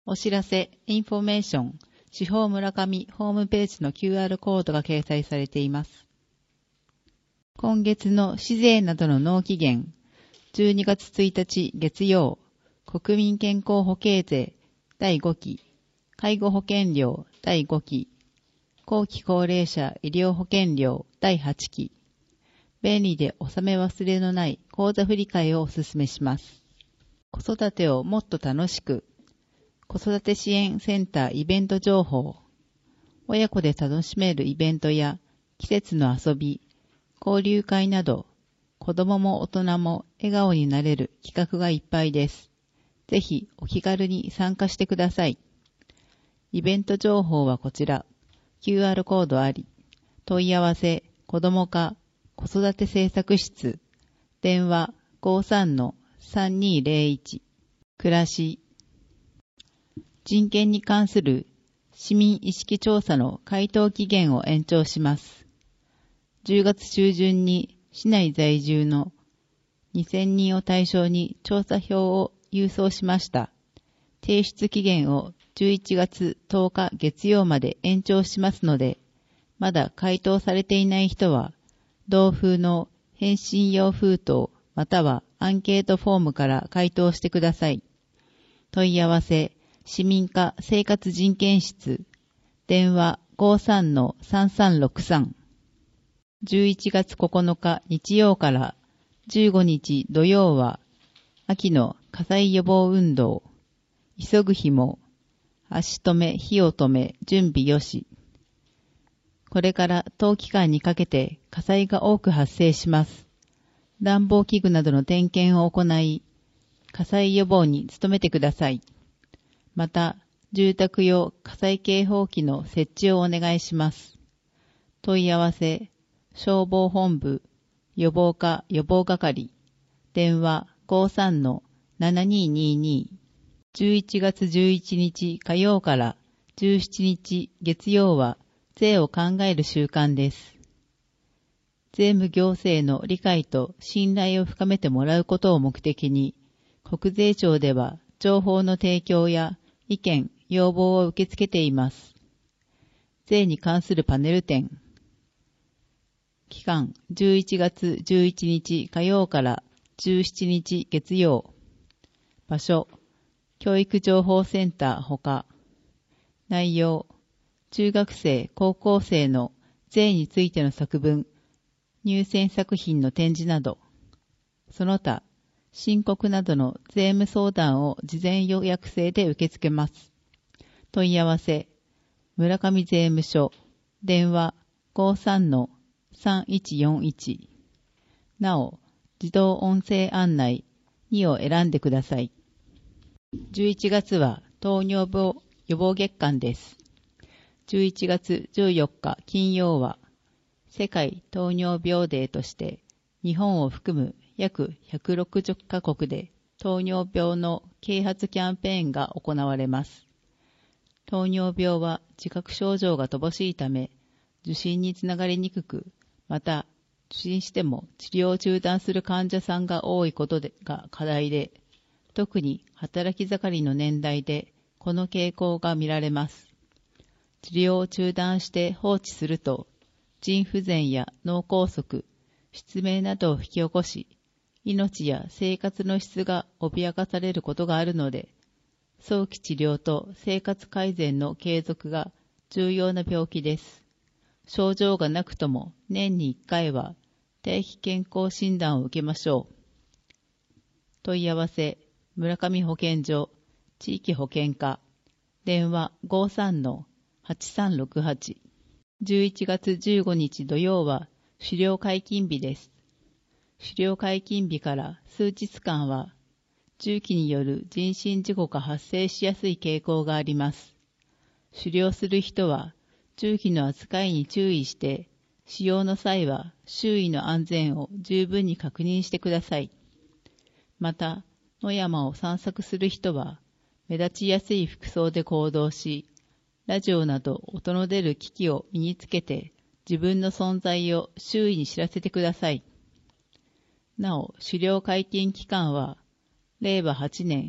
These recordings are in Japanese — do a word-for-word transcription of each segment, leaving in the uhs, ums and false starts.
お知らせ、インフォメーション、司法村上ホームページの キューアール コードが掲載されています。今月の市税などの納期限、じゅうにがつついたち月曜、国民健康保険税だいごき、介護保険料だいごき、後期高齢者医療保険料だいはちき、便利で納め忘れのない口座振替をお勧めします。子育てをもっと楽しく、子育て支援センターイベント情報、親子で楽しめるイベントや季節の遊び、交流会など、子供も大人も笑顔になれる企画がいっぱいです。ぜひお気軽に参加してください。イベント情報はこちら、キューアール コードあり、問い合わせ、子ども課、子育て政策室、電話 ごーさんのさんにーぜろいち、暮らし。人権に関する市民意識調査の回答期限を延長します。じゅうがつ中旬に市内在住のにせんにんを対象に調査票を郵送しました。提出期限をじゅういちがつとおか月曜まで延長しますので、まだ回答されていない人は、同封の返信用封筒またはアンケートフォームから回答してください。問い合わせ、市民課生活人権室、電話 ごーさんのさんさんろくさん。じゅういちがつここのか日曜からじゅうごにち土曜は、秋の火災予防運動、急ぐ日も、足止め、火を止め、準備よし。これから冬期間にかけて火災が多く発生します。暖房器具などの点検を行い、火災予防に努めてください。また、住宅用火災警報器の設置をお願いします。問い合わせ、消防本部、予防課予防係、電話 ごーさんのななにーにーにー。じゅういちがつじゅういちにち火曜からじゅうしちにち月曜は税を考える週間です。税務行政の理解と信頼を深めてもらうことを目的に、国税庁では情報の提供や意見、要望を受け付けています。税に関するパネル展。期間じゅういちがつじゅういちにち火曜からじゅうしちにち月曜。場所、教育情報センターほか。内容、中学生、高校生の税についての作文、入選作品の展示など。その他、申告などの税務相談を事前予約制で受け付けます。問い合わせ、村上税務署、電話 ごーさんのさんいちよんいち。なお、自動音声案内にを選んでください。じゅういちがつは糖尿病予防月間です。じゅういちがつじゅうよっか金曜は、世界糖尿病デーとして、日本を含む約ひゃくろくじゅっかこくで糖尿病の啓発キャンペーンが行われます。糖尿病は自覚症状が乏しいため、受診につながりにくく、また受診しても治療を中断する患者さんが多いことでが課題で、特に働き盛りの年代でこの傾向が見られます。治療を中断して放置すると、腎不全や脳梗塞、失明などを引き起こし、命や生活の質が脅かされることがあるので、早期治療と生活改善の継続が重要な病気です。症状がなくとも年にいっかいは定期健康診断を受けましょう。問い合わせ、村上保健所、地域保健課、電話 ごーさんのはちさんろくはち。じゅういちがつじゅうごにち土曜は狩猟解禁日です。狩猟解禁日から数日間は、重機による人身事故が発生しやすい傾向があります。狩猟する人は、重機の扱いに注意して、使用の際は周囲の安全を十分に確認してください。また、野山を散策する人は、目立ちやすい服装で行動し、ラジオなど音の出る機器を身につけて、自分の存在を周囲に知らせてください。なお、狩猟解禁期間は、れいわはちねん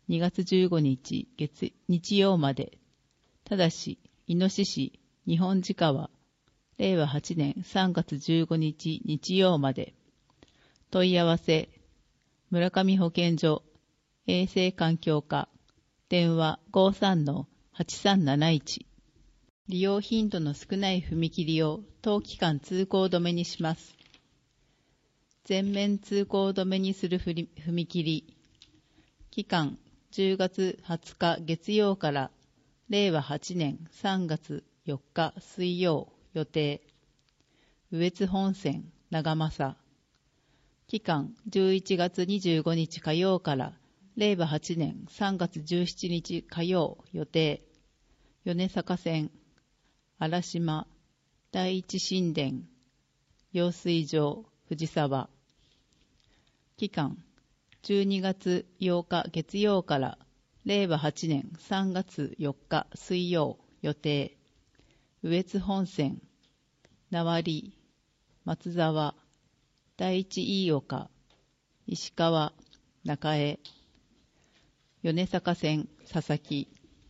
にがつじゅうごにち月日曜まで。ただし、イノシシ、日本鹿は、れいわはちねんさんがつじゅうごにち日曜まで。問い合わせ、村上保健所、衛生環境課、電話 ごーさんのはちさんなないち。利用頻度の少ない踏切を当期間通行止めにします。全面通行止めにする踏切。期間じゅうがつはつか月曜かられいわはちねんさんがつよっか水曜予定。羽越本線長政。期間じゅういちがつにじゅうごにち火曜かられいわはちねんさんがつじゅうしちにち火曜予定。米坂線嵐島第一神殿用水場藤沢。期間じゅうにがつようか月曜かられいわはちねんさんがつよっか水曜予定。羽越本線名張松沢第一飯岡石川中江。米坂線佐々木。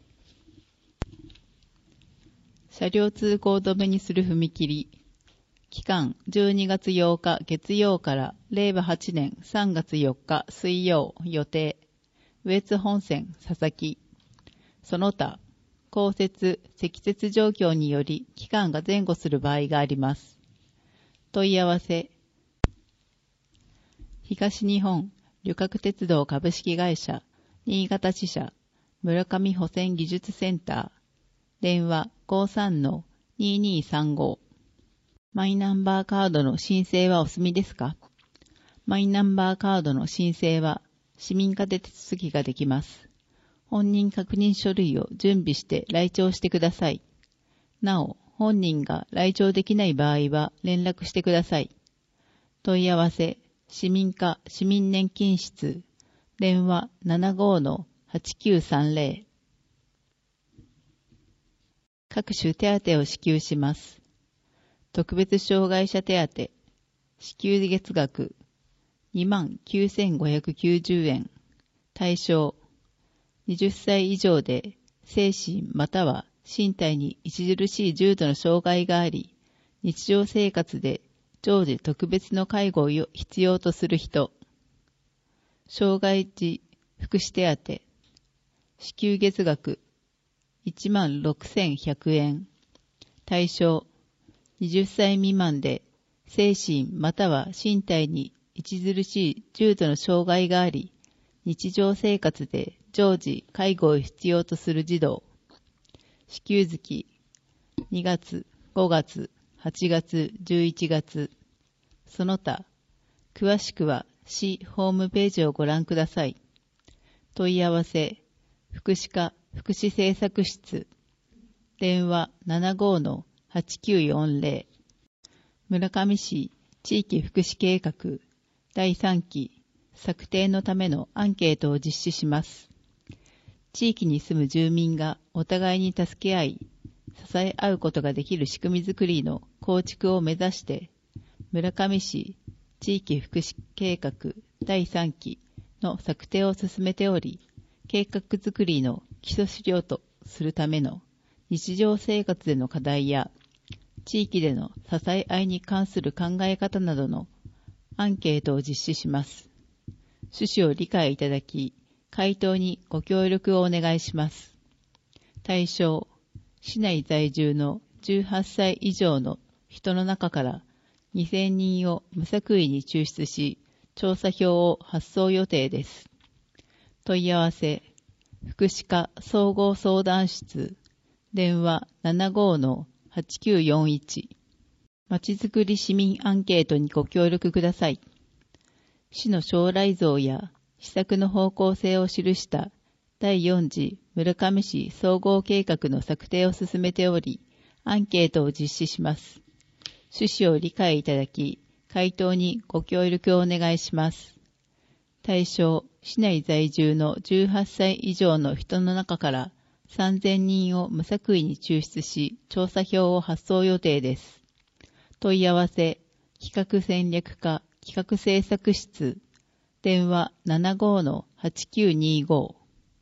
車両通行止めにする踏切。期間じゅうにがつようか月曜かられいわはちねんさんがつよっか水曜予定。羽越本線佐々木。その他、降雪・積雪状況により期間が前後する場合があります。問い合わせ。東日本旅客鉄道株式会社新潟支社村上保線技術センター。電話 ごーさんのにーにーさんご。マイナンバーカードの申請はお済みですか？マイナンバーカードの申請は市民課で手続きができます。本人確認書類を準備して来庁してください。なお、本人が来庁できない場合は連絡してください。問い合わせ、市民課市民年金室、電話 ななごーのはちきゅうさんぜろ。各種手当を支給します。特別障害者手当、支給月額にまんきゅうせんごひゃくきゅうじゅうえん。対象、はたち以上で精神または身体に著しい重度の障害があり、日常生活で常時特別の介護を必要とする人。障害児福祉手当、支給月額いちまんろくせんひゃくえん。対象、はたち未満で精神または身体に著しい重度の障害があり、日常生活で常時介護を必要とする児童。支給月にがつ、ごがつ、はちがつ、じゅういちがつ。その他、詳しくは市ホームページをご覧ください。問い合わせ、福祉課福祉政策室。電話 ななごーのはちきゅうよんぜろ。村上市地域福祉計画だいさんき策定のためのアンケートを実施します。地域に住む住民がお互いに助け合い、支え合うことができる仕組みづくりの構築を目指して、村上市地域福祉計画だいさんきの策定を進めており、計画づくりの基礎資料とするための日常生活での課題や地域での支え合いに関する考え方などのアンケートを実施します。趣旨を理解いただき、回答にご協力をお願いします。対象、市内在住のじゅうはっさい以上の人の中からにせんにんを無作為に抽出し、調査票を発送予定です。問い合わせ、福祉課総合相談室、電話 ななごーのはちきゅうよんいち。まちづくり市民アンケートにご協力ください。市の将来像や施策の方向性を記しただいよん次村上市総合計画の策定を進めており、アンケートを実施します。趣旨を理解いただき、回答にご協力をお願いします。対象、市内在住のじゅうはっさい以上の人の中からさんぜんにんを無作為に抽出し、調査票を発送予定です。問い合わせ、企画戦略課企画政策室、電話 ななごーのはちきゅうにご。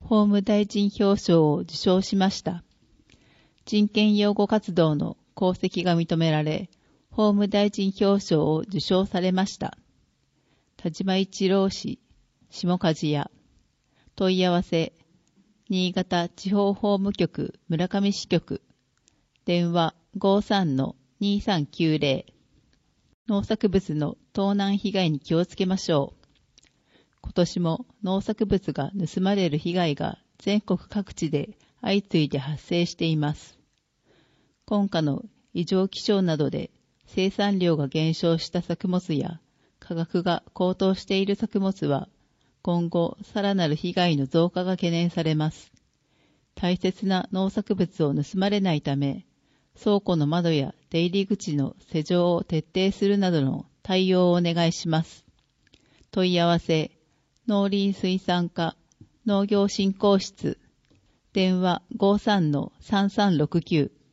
法務大臣表彰を受賞しました。人権擁護活動の功績が認められ、法務大臣表彰を受賞されました。田島一郎氏、下梶屋。問い合わせ、新潟地方法務局村上支局。電話 ごーさんのにさんきゅうぜろ。農作物の盗難被害に気をつけましょう。今年も農作物が盗まれる被害が全国各地で相次いで発生しています。今夏の異常気象などで生産量が減少した作物や価格が高騰している作物は今後さらなる被害の増加が懸念されます。大切な農作物を盗まれないため、倉庫の窓や出入り口の施錠を徹底するなどの対応をお願いします。問い合わせ、農林水産課農業振興室、電話 ごーさんのさんさんろくきゅう。